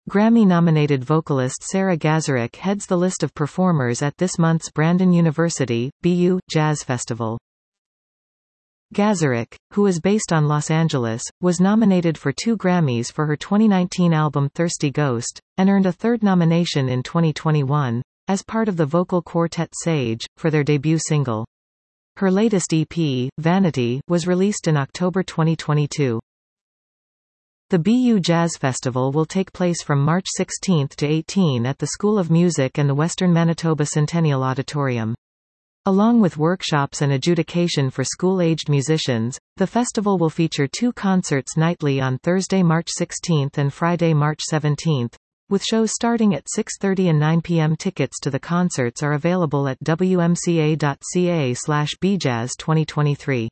Grammy-nominated vocalist Sarah Gazarek heads the list of performers at this month's Brandon University, BU, Jazz Festival. Gazarek, who is based on Los Angeles, was nominated for 2 Grammys for her 2019 album Thirsty Ghost, and earned a third nomination in 2021, as part of the vocal quartet Sage, for their debut single. Her latest EP, Vanity, was released in October 2022. The BU Jazz Festival will take place from March 16 to 18 at the School of Music and the Western Manitoba Centennial Auditorium. Along with workshops and adjudication for school-aged musicians, the festival will feature 2 concerts nightly on Thursday, March 16 and Friday, March 17, with shows starting at 6:30 and 9 p.m. Tickets to the concerts are available at wmca.ca/bjazz2023.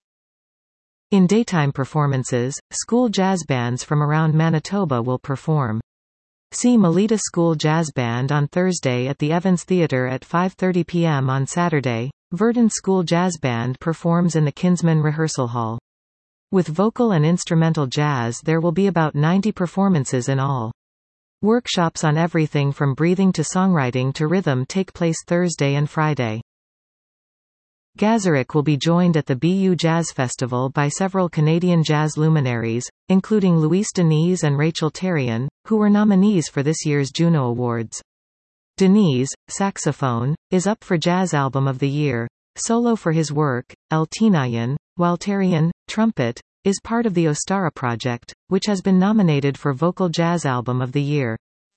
In daytime performances, school jazz bands from around Manitoba will perform. See Melita School Jazz Band on Thursday at the Evans Theatre at 5:30 p.m. on Saturday. Verdun School Jazz Band performs in the Kinsman Rehearsal Hall. With vocal and instrumental jazz there will be about 90 performances in all. Workshops on everything from breathing to songwriting to rhythm take place Thursday and Friday. Gazarek will be joined at the BU Jazz Festival by several Canadian jazz luminaries, including Luis Denise and Rachel Therrien, who were nominees for this year's Juno Awards. Denise, saxophone, is up for Jazz Album of the Year, solo for his work, El Tinayan, while Therrien, trumpet, is part of the Ostara project, which has been nominated for Vocal Jazz Album of the Year.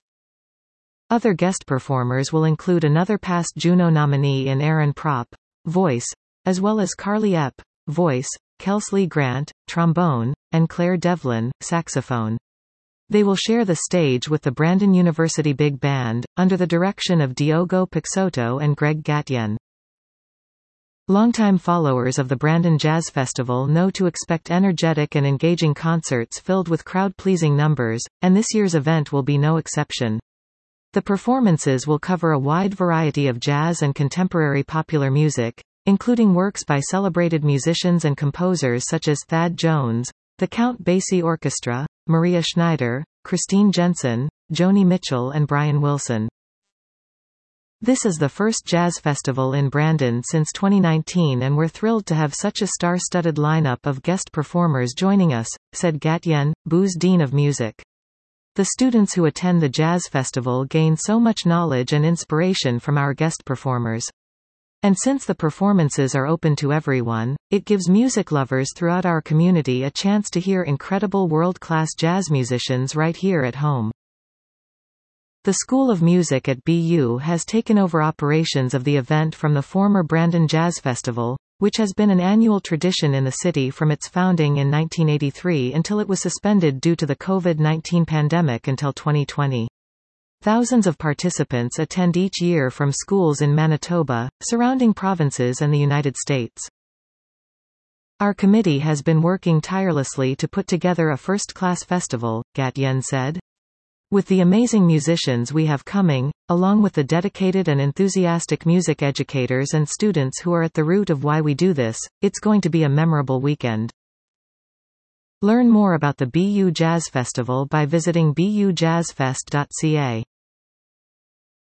Other guest performers will include another past Juno nominee in Aaron Propp, voice, as well as Carly Epp, voice, Kelsley Grant, trombone, and Claire Devlin, saxophone. They will share the stage with the Brandon University Big Band, under the direction of Diogo Pixoto and Greg Gatien. Longtime followers of the Brandon Jazz Festival know to expect energetic and engaging concerts filled with crowd-pleasing numbers, and this year's event will be no exception. The performances will cover a wide variety of jazz and contemporary popular music, including works by celebrated musicians and composers such as Thad Jones, the Count Basie Orchestra, Maria Schneider, Christine Jensen, Joni Mitchell and Brian Wilson. This is the first jazz festival in Brandon since 2019 and we're thrilled to have such a star-studded lineup of guest performers joining us, said Gatien, BU's Dean of Music. The students who attend the Jazz Festival gain so much knowledge and inspiration from our guest performers. And since the performances are open to everyone, it gives music lovers throughout our community a chance to hear incredible world-class jazz musicians right here at home. The School of Music at BU has taken over operations of the event from the former Brandon Jazz Festival, which has been an annual tradition in the city from its founding in 1983 until it was suspended due to the COVID-19 pandemic until 2020. Thousands of participants attend each year from schools in Manitoba, surrounding provinces and the United States. Our committee has been working tirelessly to put together a first-class festival, Gatien said. With the amazing musicians we have coming, along with the dedicated and enthusiastic music educators and students who are at the root of why we do this, it's going to be a memorable weekend. Learn more about the BU Jazz Festival by visiting bujazzfest.ca.